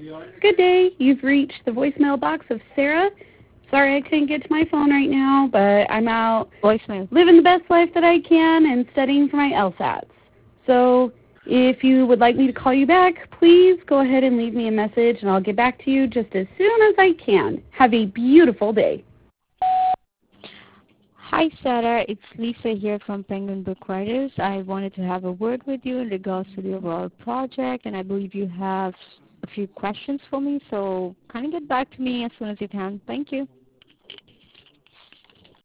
Good day. You've reached the voicemail box of Sarah. Sorry I couldn't get to my phone right now, but I'm out Voicemail. living the best life that I can and studying for my LSATs. So if you would like me to call you back, please go ahead and leave me a message, and I'll get back to you just as soon as I can. Have a beautiful day. Hi, Sarah. It's Lisa here from Penguin Book Writers. I wanted to have a word with you in regards to the overall project, and I believe you have a few questions for me, so kind of get back to me as soon as you can. Thank you.